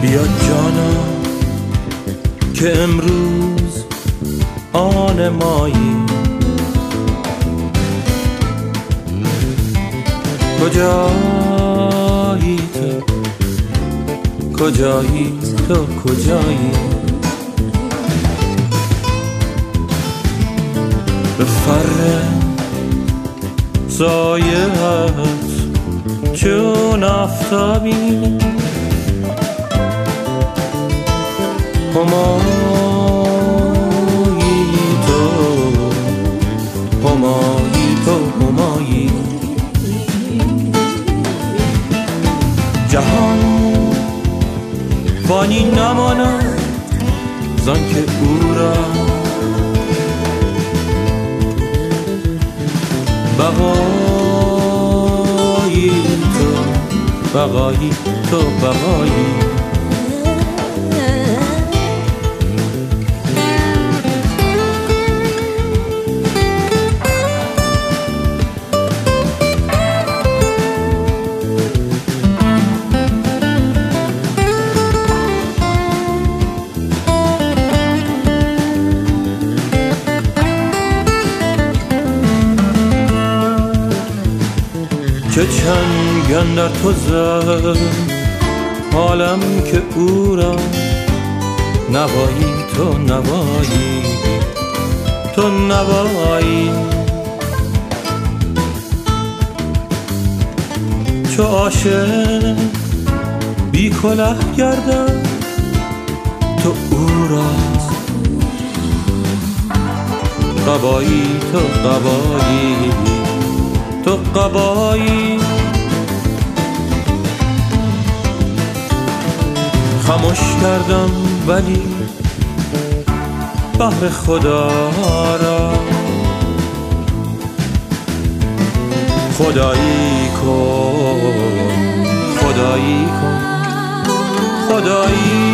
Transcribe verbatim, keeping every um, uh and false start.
بیا جانا که امروز آن مایی، کجایی تو کجایی تو کجایی؟ به فر سایه‌ات چون آفتابی، همایی تو همایی تو همایی. جهان فانی نماند زان که او را بقایی تو بقایی تو بقایی. چه چنگن در تو زد حالم که او را نوایی تو نوایی تو نوایی. چو عاشق بی کله گردم تو او را قبایی تو قبایی تو قبایی. خاموش کردم ولی بحر خدا را خدایی کن خدایی کن خدایی